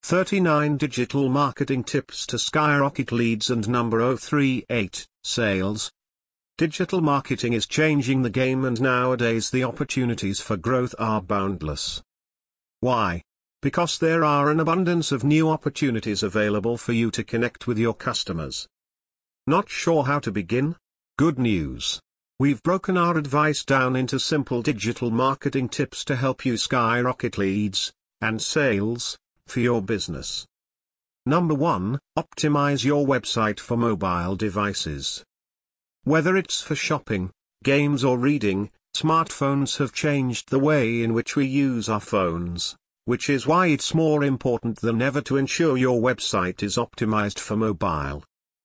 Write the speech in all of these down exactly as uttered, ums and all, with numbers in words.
thirty-nine Digital Marketing Tips to Skyrocket Leads. And number zero three eight, Sales. Digital marketing is changing the game, and nowadays the opportunities for growth are boundless. Why? Because there are an abundance of new opportunities available for you to connect with your customers. Not sure how to begin? Good news. We've broken our advice down into simple digital marketing tips to help you skyrocket leads and sales for your business. Number one, optimize your website for mobile devices. Whether it's for shopping, games or reading, smartphones have changed the way in which we use our phones, which is why it's more important than ever to ensure your website is optimized for mobile.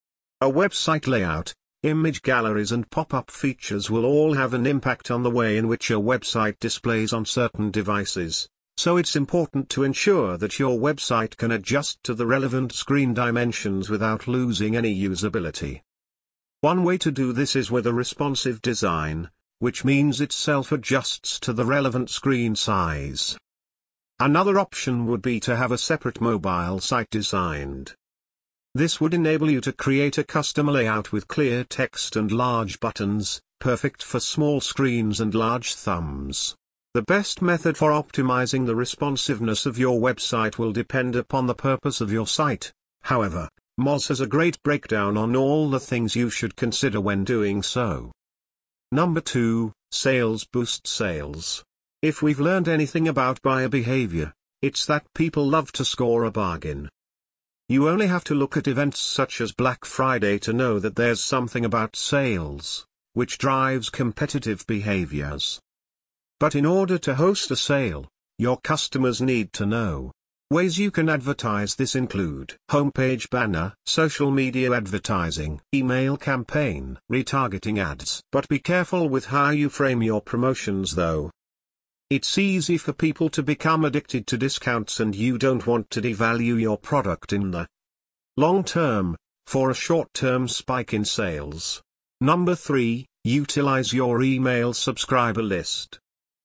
A website layout, image galleries and pop-up features will all have an impact on the way in which your website displays on certain devices, so it's important to ensure that your website can adjust to the relevant screen dimensions without losing any usability. One way to do this is with a responsive design, which means it self-adjusts to the relevant screen size. Another option would be to have a separate mobile site designed. This would enable you to create a custom layout with clear text and large buttons, perfect for small screens and large thumbs. The best method for optimizing the responsiveness of your website will depend upon the purpose of your site. However, Moz has a great breakdown on all the things you should consider when doing so. Number two, Sales boost sales. If we've learned anything about buyer behavior, it's that people love to score a bargain. You only have to look at events such as Black Friday to know that there's something about sales, which drives competitive behaviors. But in order to host a sale, your customers need to know. Ways you can advertise this include homepage banner, social media advertising, email campaign, retargeting ads. But be careful with how you frame your promotions though. It's easy for people to become addicted to discounts, and you don't want to devalue your product in the long term, for a short-term spike in sales. Number three, utilize your email subscriber list.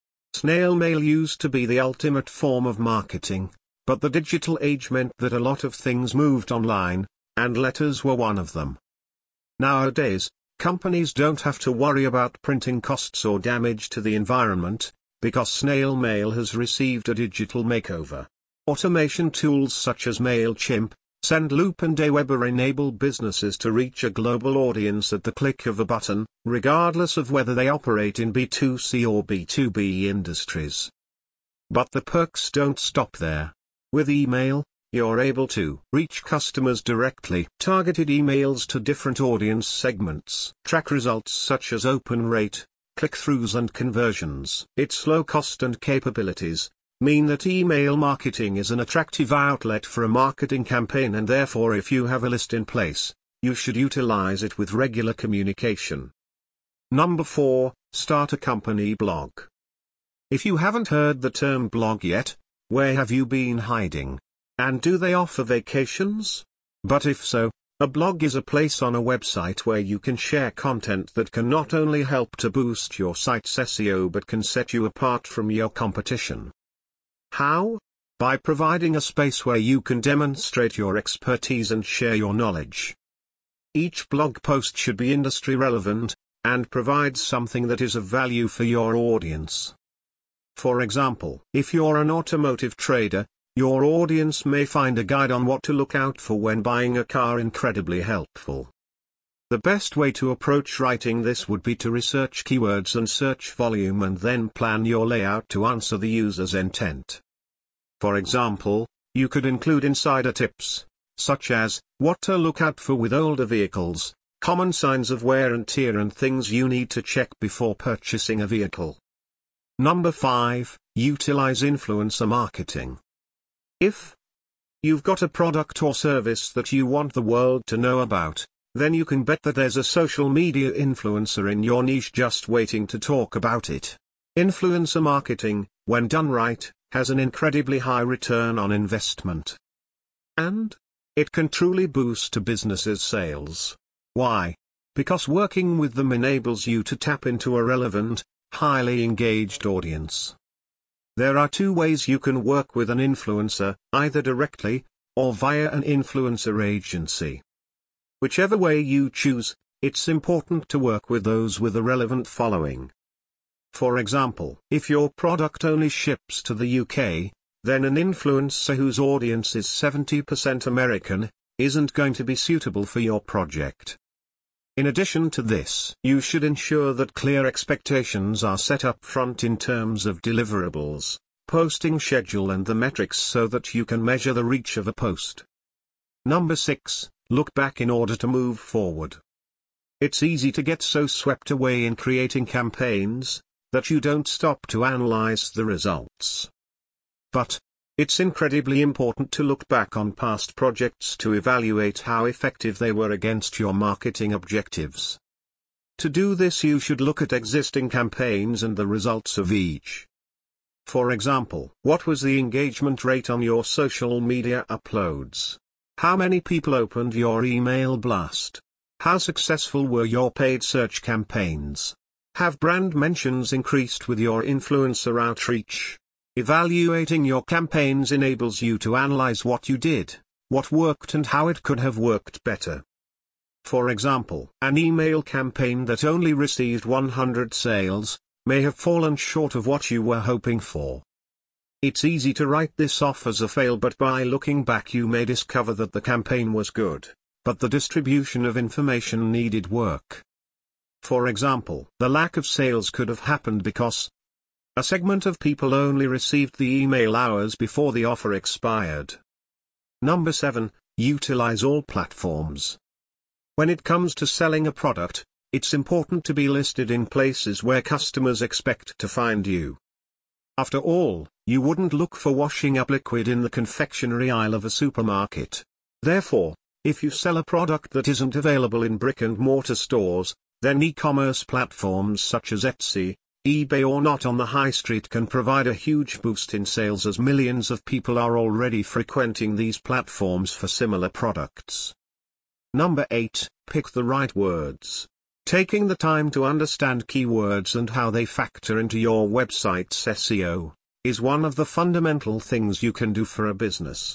Snail mail used to be the ultimate form of marketing, but the digital age meant that a lot of things moved online, and letters were one of them. Nowadays, companies don't have to worry about printing costs or damage to the environment, because snail mail has received a digital makeover. Automation tools such as MailChimp, Sendloop and Aweber enable businesses to reach a global audience at the click of a button, regardless of whether they operate in B two C or B two B industries. But the perks don't stop there. With email, you're able to reach customers directly. Targeted emails to different audience segments. Track results such as open rate, click-throughs and conversions. Its low cost and capabilities mean that email marketing is an attractive outlet for a marketing campaign, and therefore if you have a list in place, you should utilize it with regular communication. Number four, start a company blog. If you haven't heard the term blog yet, where have you been hiding? And do they offer vacations? But if so, a blog is a place on a website where you can share content that can not only help to boost your site's S E O but can set you apart from your competition. How? By providing a space where you can demonstrate your expertise and share your knowledge. Each blog post should be industry relevant, and provide something that is of value for your audience. For example, if you're an automotive trader, your audience may find a guide on what to look out for when buying a car incredibly helpful. The best way to approach writing this would be to research keywords and search volume, and then plan your layout to answer the user's intent. For example, you could include insider tips, such as, what to look out for with older vehicles, common signs of wear and tear, and things you need to check before purchasing a vehicle. Number five, utilize influencer marketing. If you've got a product or service that you want the world to know about, then you can bet that there's a social media influencer in your niche just waiting to talk about it. Influencer marketing, when done right, has an incredibly high return on investment. And it can truly boost a business's sales. Why? Because working with them enables you to tap into a relevant, highly engaged audience. There are two ways you can work with an influencer, either directly, or via an influencer agency. Whichever way you choose, it's important to work with those with a relevant following. For example, if your product only ships to the U K, then an influencer whose audience is seventy percent American, isn't going to be suitable for your project. In addition to this, you should ensure that clear expectations are set up front in terms of deliverables, posting schedule and the metrics so that you can measure the reach of a post. Number six, look back in order to move forward. It's easy to get so swept away in creating campaigns that you don't stop to analyze the results. But it's incredibly important to look back on past projects to evaluate how effective they were against your marketing objectives. To do this, you should look at existing campaigns and the results of each. For example, what was the engagement rate on your social media uploads? How many people opened your email blast? How successful were your paid search campaigns? Have brand mentions increased with your influencer outreach? Evaluating your campaigns enables you to analyze what you did, what worked and how it could have worked better. For example, an email campaign that only received one hundred sales may have fallen short of what you were hoping for. It's easy to write this off as a fail, but by looking back you may discover that the campaign was good, but the distribution of information needed work. For example, the lack of sales could have happened because a segment of people only received the email hours before the offer expired. Number seven, utilize all platforms. When it comes to selling a product, it's important to be listed in places where customers expect to find you. After all, you wouldn't look for washing up liquid in the confectionery aisle of a supermarket. Therefore, if you sell a product that isn't available in brick-and-mortar stores, then e-commerce platforms such as Etsy, eBay or Not on the high street can provide a huge boost in sales, as millions of people are already frequenting these platforms for similar products. Number eight, pick the right words. Taking the time to understand keywords and how they factor into your website's S E O is one of the fundamental things you can do for a business.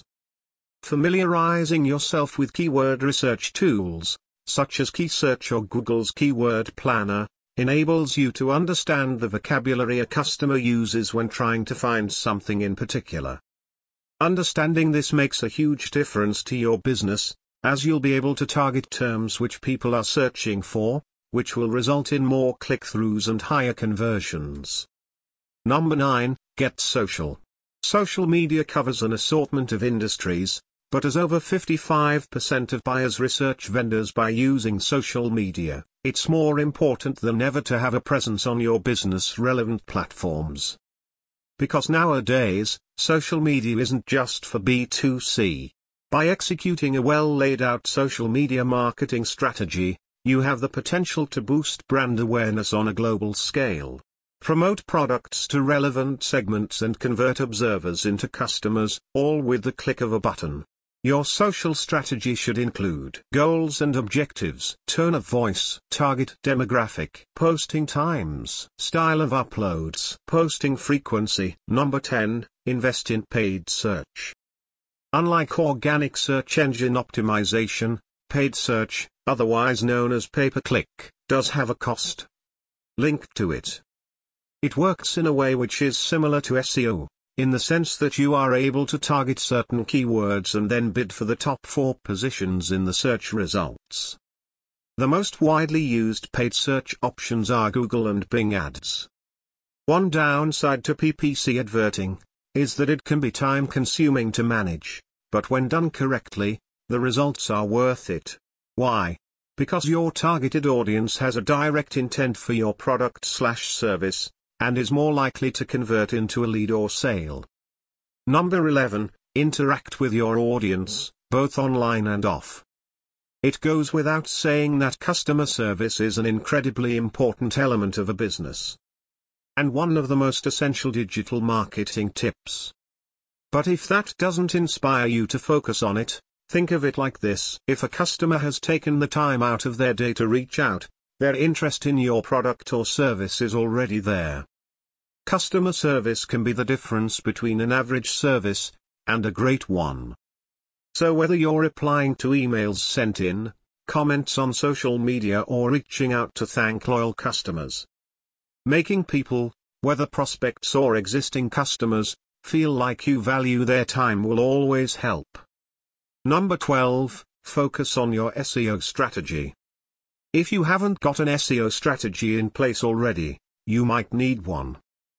Familiarizing yourself with keyword research tools, such as KeySearch or Google's Keyword Planner, enables you to understand the vocabulary a customer uses when trying to find something in particular. Understanding this makes a huge difference to your business, as you'll be able to target terms which people are searching for, which will result in more click-throughs and higher conversions. Number nine, get social. Social media covers an assortment of industries, but as over fifty-five percent of buyers research vendors by using social media, it's more important than ever to have a presence on your business-relevant platforms. Because nowadays, social media isn't just for B two C. By executing a well-laid-out social media marketing strategy, you have the potential to boost brand awareness on a global scale, promote products to relevant segments and convert observers into customers, all with the click of a button. Your social strategy should include goals and objectives, tone of voice, target demographic, posting times, style of uploads, posting frequency. Number ten, invest in paid search. Unlike organic search engine optimization, paid search, otherwise known as pay-per-click, does have a cost linked to it. It works in a way which is similar to S E O, in the sense that you are able to target certain keywords and then bid for the top four positions in the search results. The most widely used paid search options are Google and Bing Ads. One downside to P P C advertising is that it can be time-consuming to manage, but when done correctly, the results are worth it. Why? Because your targeted audience has a direct intent for your product/service, and is more likely to convert into a lead or sale. Number eleven, interact with your audience, both online and off. It goes without saying that customer service is an incredibly important element of a business, and one of the most essential digital marketing tips. But if that doesn't inspire you to focus on it, think of it like this: if a customer has taken the time out of their day to reach out, their interest in your product or service is already there. Customer service can be the difference between an average service and a great one. So whether you're replying to emails sent in, comments on social media, or reaching out to thank loyal customers, making people, whether prospects or existing customers, feel like you value their time will always help. Number twelve, focus on your S E O strategy. If you haven't got an S E O strategy in place already, you might need one.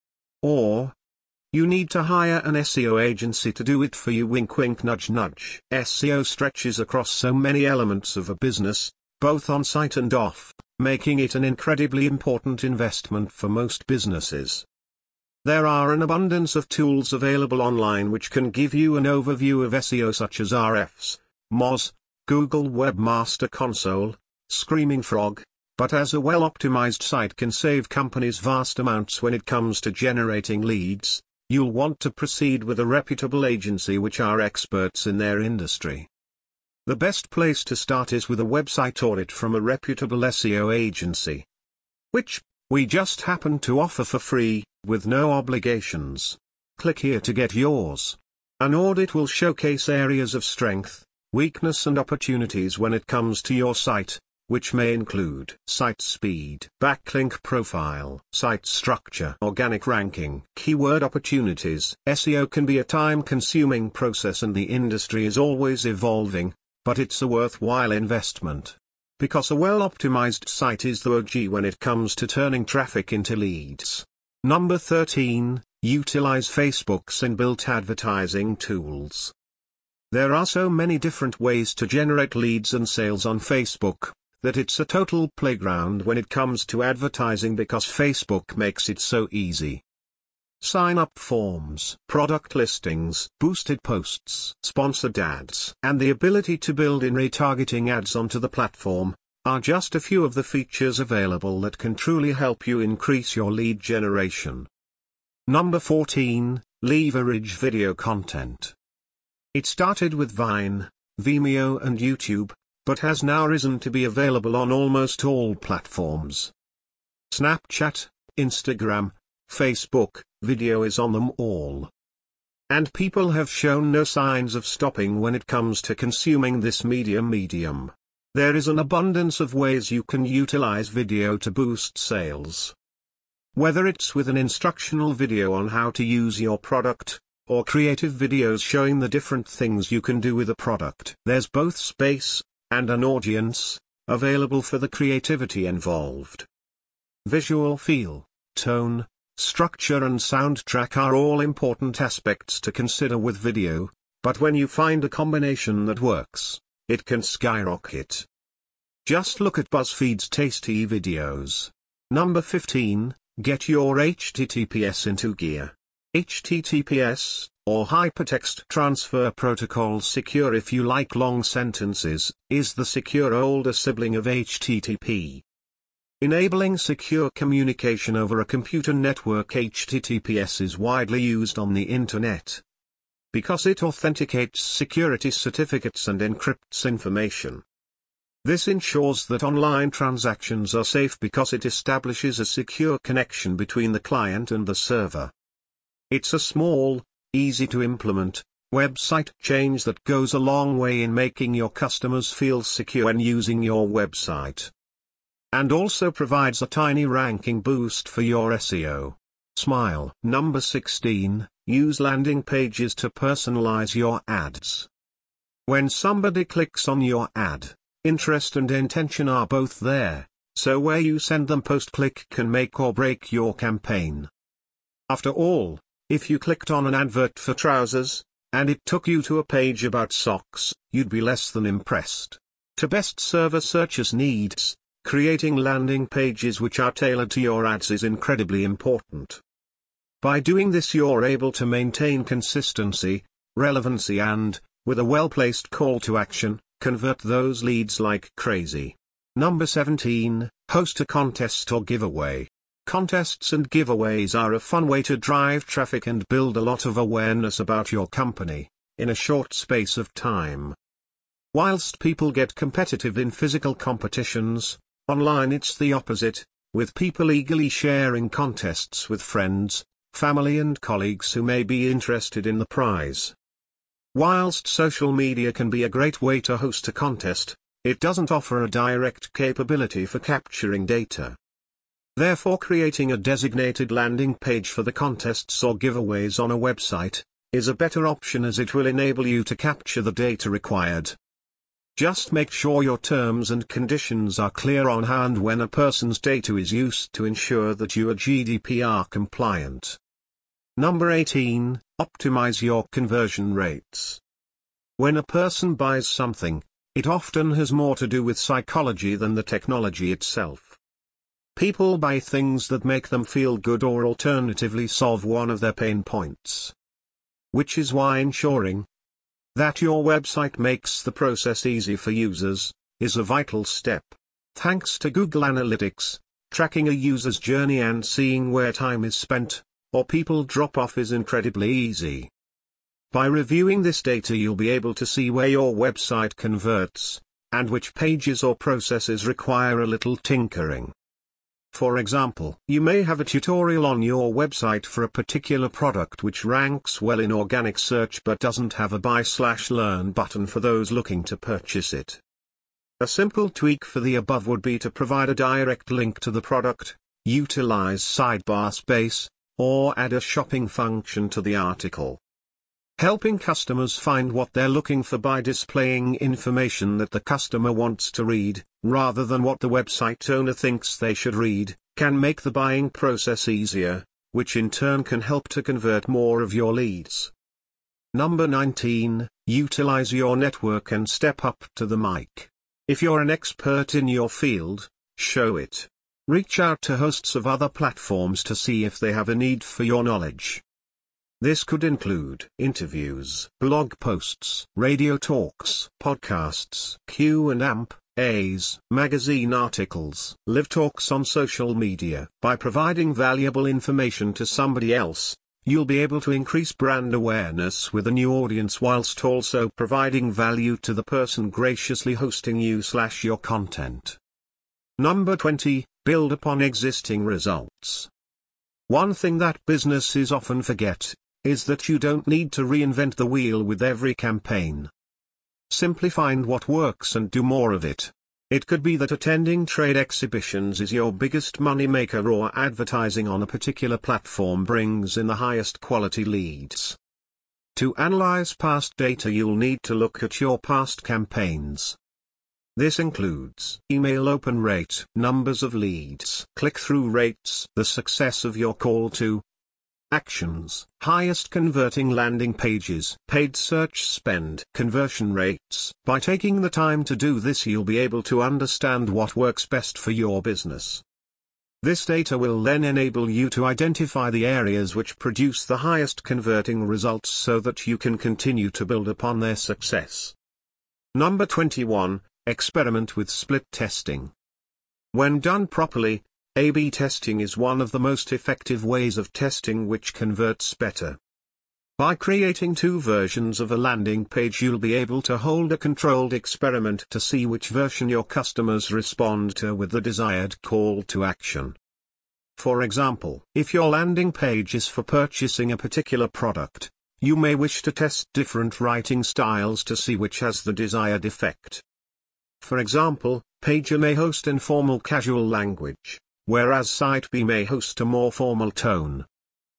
Or, you need to hire an S E O agency to do it for you. Wink wink nudge nudge. S E O stretches across so many elements of a business, both on-site and off, making it an incredibly important investment for most businesses. There are an abundance of tools available online which can give you an overview of S E O, such as Ahrefs, Moz, Google Webmaster Console, Screaming Frog, but as a well-optimized site can save companies vast amounts when it comes to generating leads, you'll want to proceed with a reputable agency which are experts in their industry. The best place to start is with a website audit from a reputable S E O agency, which we just happen to offer for free, with no obligations. Click here to get yours. An audit will showcase areas of strength, weakness and opportunities when it comes to your site, which may include site speed, backlink profile, site structure, organic ranking, keyword opportunities. S E O can be a time-consuming process and the industry is always evolving, but it's a worthwhile investment. Because a well-optimized site is the O G when it comes to turning traffic into leads. Number thirteen, utilize Facebook's inbuilt advertising tools. There are so many different ways to generate leads and sales on Facebook, that it's a total playground when it comes to advertising because Facebook makes it so easy. Sign-up forms, product listings, boosted posts, sponsored ads, and the ability to build in retargeting ads onto the platform, are just a few of the features available that can truly help you increase your lead generation. Number fourteen, leverage video content. It started with Vine, Vimeo and YouTube, but has now risen to be available on almost all platforms. Snapchat, Instagram, Facebook, video is on them all. And people have shown no signs of stopping when it comes to consuming this media medium. There is an abundance of ways you can utilize video to boost sales. Whether it's with an instructional video on how to use your product, or creative videos showing the different things you can do with a product. There's both space and an audience available for the creativity involved. Visual feel, tone, structure and soundtrack are all important aspects to consider with video, but when you find a combination that works, it can skyrocket. Just look at BuzzFeed's tasty videos. Number fifteen, get your H T T P S into gear. H T T P S, or Hypertext Transfer Protocol, secure if you like long sentences, is the secure older sibling of H T T P. Enabling secure communication over a computer network, H T T P S is widely used on the Internet because it authenticates security certificates and encrypts information. This ensures that online transactions are safe because it establishes a secure connection between the client and the server. It's a small, easy to implement website change that goes a long way in making your customers feel secure when using your website. And also provides a tiny ranking boost for your S E O. Smile. Number sixteen, use landing pages to personalize your ads. When somebody clicks on your ad, interest and intention are both there, so where you send them post-click can make or break your campaign. After all, if you clicked on an advert for trousers, and it took you to a page about socks, you'd be less than impressed. To best serve a searcher's needs, creating landing pages which are tailored to your ads is incredibly important. By doing this, you're able to maintain consistency, relevancy and, with a well-placed call to action, convert those leads like crazy. Number seventeen, host a contest or giveaway. Contests and giveaways are a fun way to drive traffic and build a lot of awareness about your company, in a short space of time. Whilst people get competitive in physical competitions, online it's the opposite, with people eagerly sharing contests with friends, family and colleagues who may be interested in the prize. Whilst social media can be a great way to host a contest, it doesn't offer a direct capability for capturing data. Therefore, creating a designated landing page for the contests or giveaways on a website is a better option, as it will enable you to capture the data required. Just make sure your terms and conditions are clear on how and when a person's data is used to ensure that you are G D P R compliant. Number eighteen, optimize your conversion rates. When a person buys something, it often has more to do with psychology than the technology itself. People buy things that make them feel good or alternatively solve one of their pain points. Which is why ensuring that your website makes the process easy for users is a vital step. Thanks to Google Analytics, tracking a user's journey and seeing where time is spent or people drop off is incredibly easy. By reviewing this data, you'll be able to see where your website converts and which pages or processes require a little tinkering. For example, you may have a tutorial on your website for a particular product which ranks well in organic search but doesn't have a buy/learn button for those looking to purchase it. A simple tweak for the above would be to provide a direct link to the product, utilize sidebar space, or add a shopping function to the article. Helping customers find what they're looking for by displaying information that the customer wants to read, rather than what the website owner thinks they should read, can make the buying process easier, which in turn can help to convert more of your leads. Number nineteen, utilize your network and step up to the mic. If you're an expert in your field, show it. Reach out to hosts of other platforms to see if they have a need for your knowledge. This could include interviews, blog posts, radio talks, podcasts, Q and A's, magazine articles, live talks on social media. By providing valuable information to somebody else, you'll be able to increase brand awareness with a new audience whilst also providing value to the person graciously hosting you slash your content. Number twenty, build upon existing results. One thing that businesses often forget is that you don't need to reinvent the wheel with every campaign. Simply find what works and do more of it. It could be that attending trade exhibitions is your biggest money maker, or advertising on a particular platform brings in the highest quality leads. To analyze past data, you'll need to look at your past campaigns. This includes email open rate, numbers of leads, click-through rates, the success of your call to actions, highest converting landing pages, paid search spend, conversion rates. By taking the time to do this, you'll be able to understand what works best for your business. This data will then enable you to identify the areas which produce the highest converting results so that you can continue to build upon their success. Number twenty-one, experiment with split testing. When done properly, A B testing is one of the most effective ways of testing which converts better. By creating two versions of a landing page, you'll be able to hold a controlled experiment to see which version your customers respond to with the desired call to action. For example, if your landing page is for purchasing a particular product, you may wish to test different writing styles to see which has the desired effect. For example, page A may host informal casual language, whereas site B may host a more formal tone.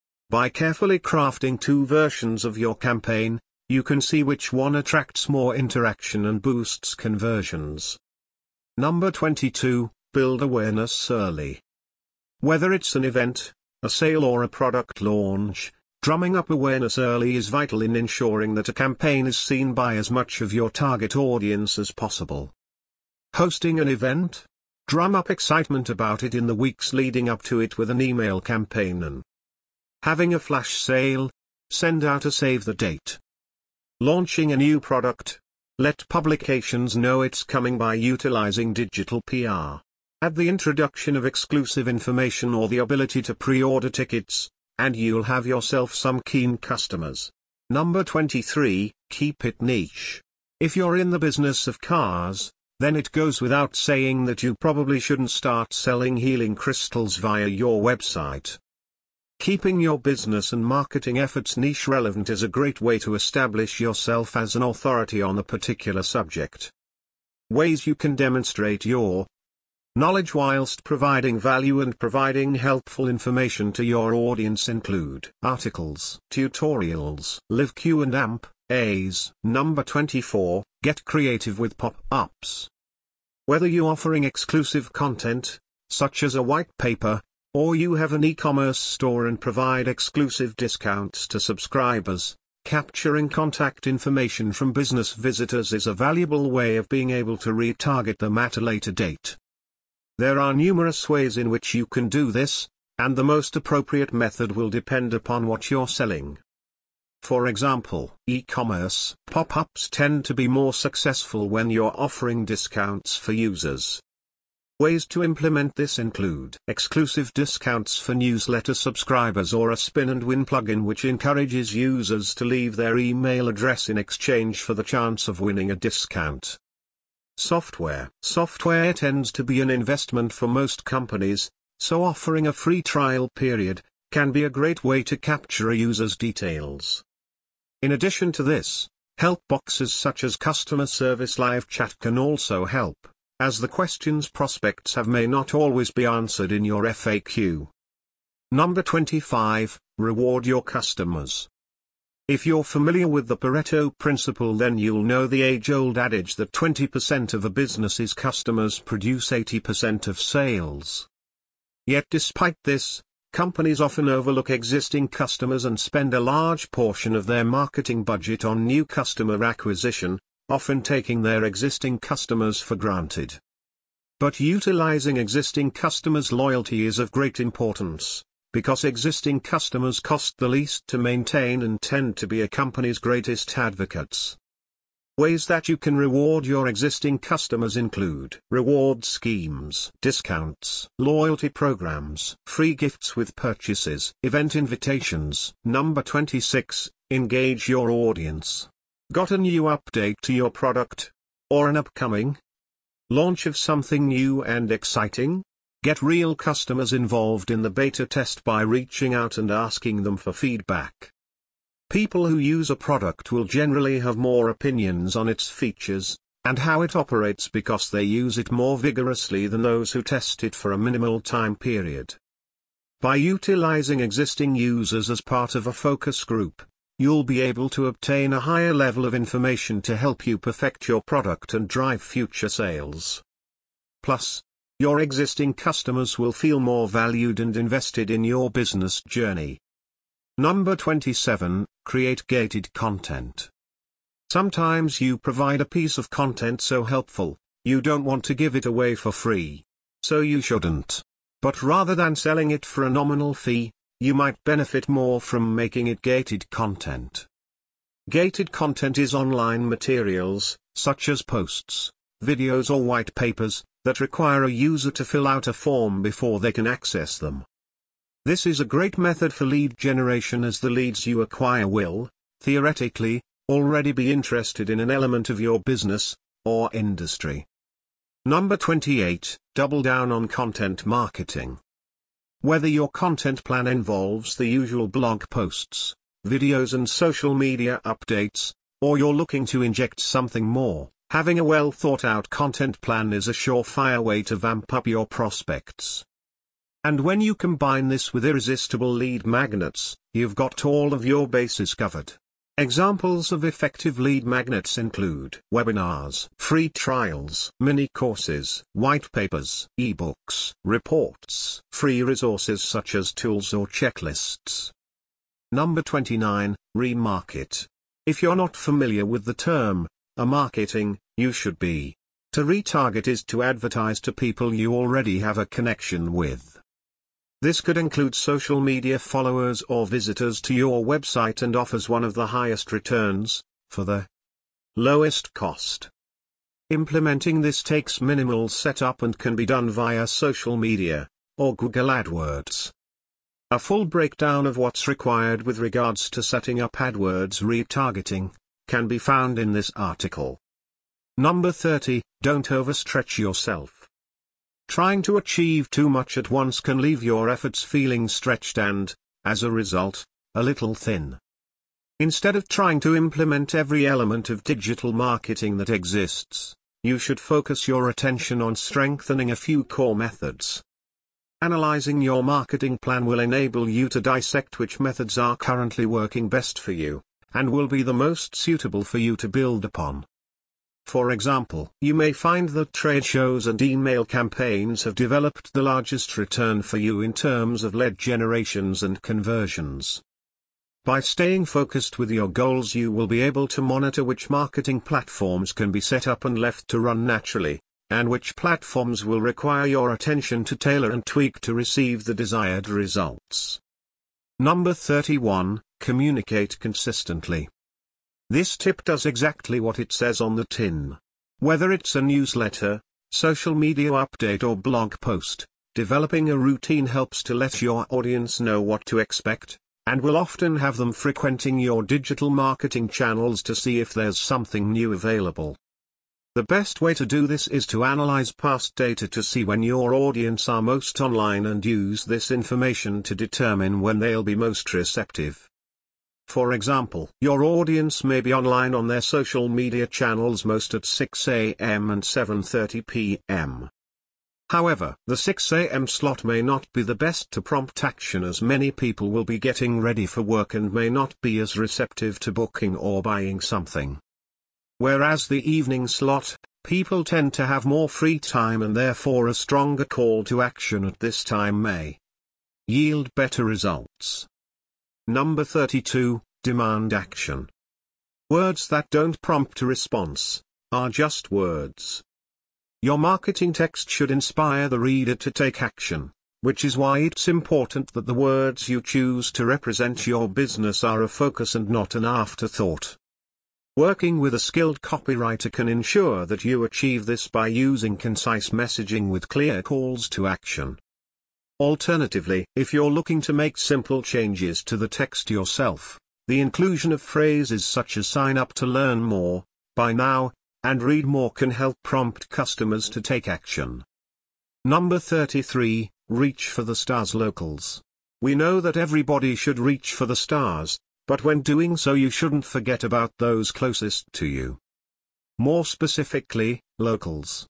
By carefully crafting two versions of your campaign, you can see which one attracts more interaction and boosts conversions. Number twenty-two, build awareness early. Whether it's an event, a sale or a product launch, drumming up awareness early is vital in ensuring that a campaign is seen by as much of your target audience as possible. Hosting an event? Drum up excitement about it in the weeks leading up to it with an email campaign, and having a flash sale? Send out a save the date. Launching a new product? Let publications know it's coming by utilizing digital P R. Add the introduction of exclusive information or the ability to pre-order tickets, and you'll have yourself some keen customers. Number twenty-three, keep it niche. If you're in the business of cars, then it goes without saying that you probably shouldn't start selling healing crystals via your website. Keeping your business and marketing efforts niche relevant is a great way to establish yourself as an authority on a particular subject. Ways you can demonstrate your knowledge whilst providing value and providing helpful information to your audience include articles, tutorials, live Q and A M As. Number twenty-four, get creative with pop-ups. Whether you're offering exclusive content, such as a white paper, or you have an e-commerce store and provide exclusive discounts to subscribers, capturing contact information from business visitors is a valuable way of being able to retarget them at a later date. There are numerous ways in which you can do this, and the most appropriate method will depend upon what you're selling. For example, e-commerce pop-ups tend to be more successful when you're offering discounts for users. Ways to implement this include exclusive discounts for newsletter subscribers or a spin and win plugin which encourages users to leave their email address in exchange for the chance of winning a discount. Software. Software tends to be an investment for most companies, so offering a free trial period can be a great way to capture a user's details. In addition to this, help boxes such as customer service live chat can also help, as the questions prospects have may not always be answered in your F A Q. Number twenty-five, reward your customers. If you're familiar with the Pareto principle, then you'll know the age-old adage that twenty percent of a business's customers produce eighty percent of sales. Yet despite this, companies often overlook existing customers and spend a large portion of their marketing budget on new customer acquisition, often taking their existing customers for granted. But utilizing existing customers' loyalty is of great importance, because existing customers cost the least to maintain and tend to be a company's greatest advocates. Ways that you can reward your existing customers include reward schemes, discounts, loyalty programs, free gifts with purchases, event invitations. Number twenty-six, engage your audience. Got a new update to your product? Or an upcoming launch of something new and exciting? Get real customers involved in the beta test by reaching out and asking them for feedback. People who use a product will generally have more opinions on its features and how it operates because they use it more vigorously than those who test it for a minimal time period. By utilizing existing users as part of a focus group, you'll be able to obtain a higher level of information to help you perfect your product and drive future sales. Plus, your existing customers will feel more valued and invested in your business journey. Number twenty-seven, create gated content. Sometimes you provide a piece of content so helpful, you don't want to give it away for free. So you shouldn't. But rather than selling it for a nominal fee, you might benefit more from making it gated content. Gated content is online materials, such as posts, videos or white papers, that require a user to fill out a form before they can access them. This is a great method for lead generation, as the leads you acquire will, theoretically, already be interested in an element of your business or industry. Number twenty-eight, double down on content marketing. Whether your content plan involves the usual blog posts, videos and social media updates, or you're looking to inject something more, having a well-thought-out content plan is a surefire way to vamp up your prospects. And when you combine this with irresistible lead magnets, you've got all of your bases covered. Examples of effective lead magnets include webinars, free trials, mini courses, white papers, ebooks, reports, free resources such as tools or checklists. Number twenty-nine, remarket. If you're not familiar with the term, a marketing, you should be. To retarget is to advertise to people you already have a connection with. This could include social media followers or visitors to your website and offers one of the highest returns, for the lowest cost. Implementing this takes minimal setup and can be done via social media, or Google AdWords. A full breakdown of what's required with regards to setting up AdWords retargeting can be found in this article. Number thirty, don't overstretch yourself. Trying to achieve too much at once can leave your efforts feeling stretched and, as a result, a little thin. Instead of trying to implement every element of digital marketing that exists, you should focus your attention on strengthening a few core methods. Analyzing your marketing plan will enable you to dissect which methods are currently working best for you, and will be the most suitable for you to build upon. For example, you may find that trade shows and email campaigns have developed the largest return for you in terms of lead generations and conversions. By staying focused with your goals, you will be able to monitor which marketing platforms can be set up and left to run naturally, and which platforms will require your attention to tailor and tweak to receive the desired results. Number thirty-one, communicate consistently. This tip does exactly what it says on the tin. Whether it's a newsletter, social media update or blog post, developing a routine helps to let your audience know what to expect, and will often have them frequenting your digital marketing channels to see if there's something new available. The best way to do this is to analyze past data to see when your audience are most online and use this information to determine when they'll be most receptive. For example, your audience may be online on their social media channels most at six a m and seven thirty p m However, the six a m slot may not be the best to prompt action, as many people will be getting ready for work and may not be as receptive to booking or buying something. Whereas the evening slot, people tend to have more free time, and therefore a stronger call to action at this time may yield better results. Number thirty-two, demand action. Words that don't prompt a response are just words. Your marketing text should inspire the reader to take action, which is why it's important that the words you choose to represent your business are a focus and not an afterthought. Working with a skilled copywriter can ensure that you achieve this by using concise messaging with clear calls to action. Alternatively, if you're looking to make simple changes to the text yourself, the inclusion of phrases such as "sign up to learn more," "buy now," and "read more" can help prompt customers to take action. Number thirty-three, reach for the stars. Locals. We know that everybody should reach for the stars, but when doing so you shouldn't forget about those closest to you. More specifically, locals.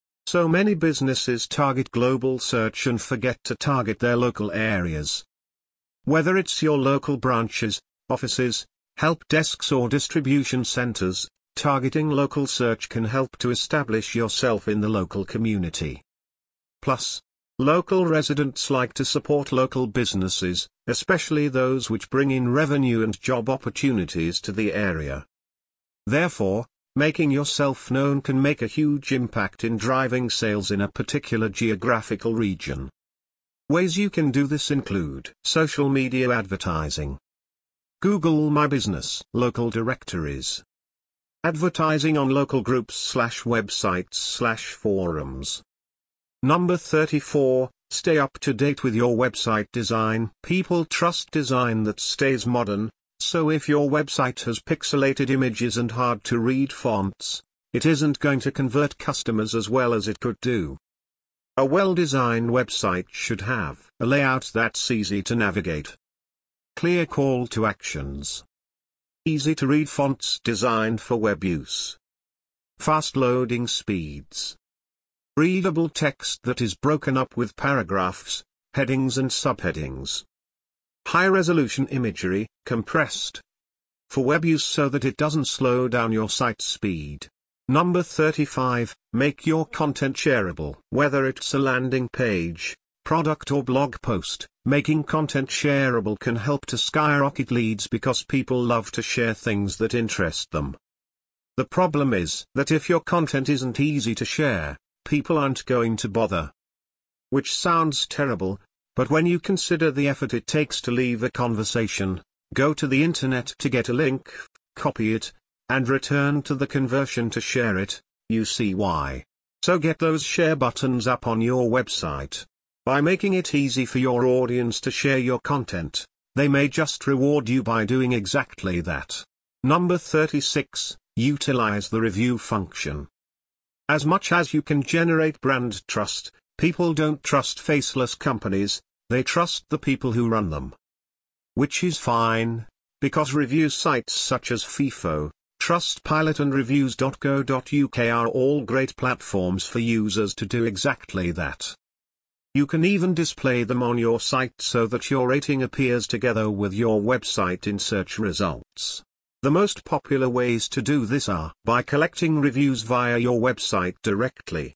So many businesses target global search and forget to target their local areas. Whether it's your local branches, offices, help desks or distribution centers, targeting local search can help to establish yourself in the local community. Plus, local residents like to support local businesses, especially those which bring in revenue and job opportunities to the area. Therefore, making yourself known can make a huge impact in driving sales in a particular geographical region. Ways you can do this include social media advertising, Google My Business, local directories, advertising on local groups slash websites slash forums. Number thirty-four, stay up to date with your website design. People trust design that stays modern, so if your website has pixelated images and hard to read fonts, it isn't going to convert customers as well as it could do. A well-designed website should have a layout that's easy to navigate, clear call to actions, easy to read fonts designed for web use, fast loading speeds, readable text that is broken up with paragraphs, headings and subheadings, high-resolution imagery, compressed for web use so that it doesn't slow down your site speed. Number thirty-five, make your content shareable. Whether it's a landing page, product or blog post, making content shareable can help to skyrocket leads because people love to share things that interest them. The problem is that if your content isn't easy to share, people aren't going to bother. Which sounds terrible, but when you consider the effort it takes to leave a conversation, go to the internet to get a link, copy it, and return to the conversion to share it, you see why. So get those share buttons up on your website. By making it easy for your audience to share your content, they may just reward you by doing exactly that. Number thirty-six, utilize the review function. As much as you can generate brand trust, people don't trust faceless companies, they trust the people who run them. which is fine, because review sites such as FIFO, Trustpilot and reviews dot co dot U K are all great platforms for users to do exactly that. You can even display them on your site so that your rating appears together with your website in search results. The most popular ways to do this are by collecting reviews via your website directly,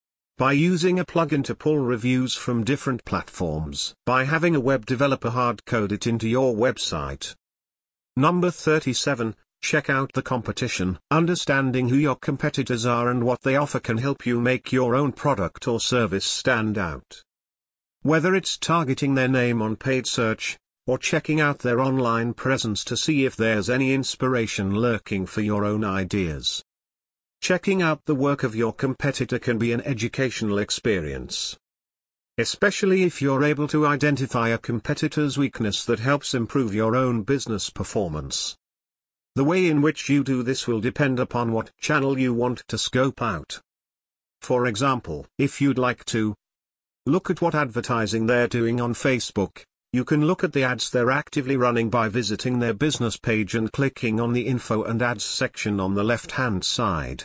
by using a plugin to pull reviews from different platforms, by having a web developer hard-code it into your website. Number thirty-seven, check out the competition. Understanding who your competitors are and what they offer can help you make your own product or service stand out. Whether it's targeting their name on paid search, or checking out their online presence to see if there's any inspiration lurking for your own ideas. Checking out the work of your competitor can be an educational experience, especially if you're able to identify a competitor's weakness that helps improve your own business performance. The way in which you do this will depend upon what channel you want to scope out. For example, if you'd like to look at what advertising they're doing on Facebook, you can look at the ads they're actively running by visiting their business page and clicking on the Info and Ads section on the left-hand side.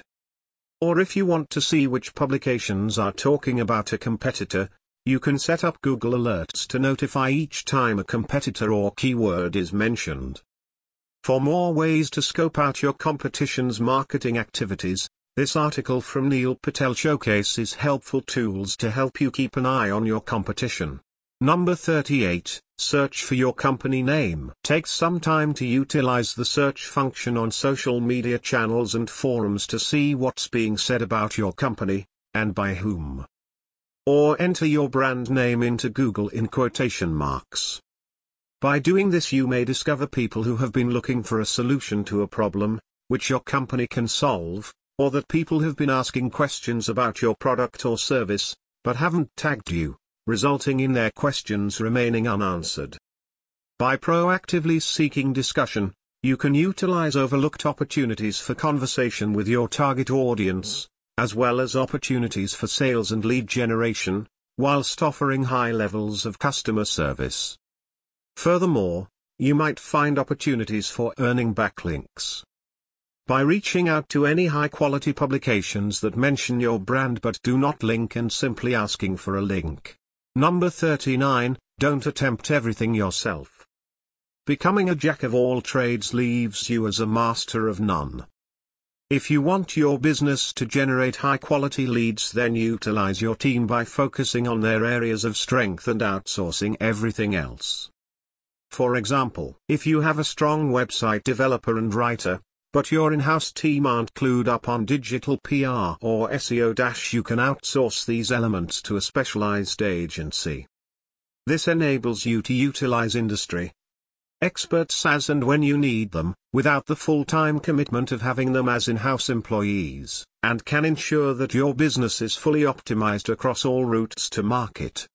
Or if you want to see which publications are talking about a competitor, you can set up Google Alerts to notify each time a competitor or keyword is mentioned. For more ways to scope out your competition's marketing activities, this article from Neil Patel showcases helpful tools to help you keep an eye on your competition. Number thirty-eight, search for your company name. Take some time to utilize the search function on social media channels and forums to see what's being said about your company, and by whom. Or enter your brand name into Google in quotation marks. By doing this you may discover people who have been looking for a solution to a problem, which your company can solve, or that people have been asking questions about your product or service, but haven't tagged you, resulting in their questions remaining unanswered. By proactively seeking discussion, you can utilize overlooked opportunities for conversation with your target audience, as well as opportunities for sales and lead generation, whilst offering high levels of customer service. Furthermore, you might find opportunities for earning backlinks by reaching out to any high-quality publications that mention your brand but do not link and simply asking for a link. Number thirty-nine, don't attempt everything yourself. Becoming a jack of all trades leaves you as a master of none. If you want your business to generate high-quality leads, then utilize your team by focusing on their areas of strength and outsourcing everything else. For example, if you have a strong website developer and writer, but your in-house team aren't clued up on digital P R or S E O, you can outsource these elements to a specialized agency. This enables you to utilize industry experts as and when you need them, without the full-time commitment of having them as in-house employees, and can ensure that your business is fully optimized across all routes to market.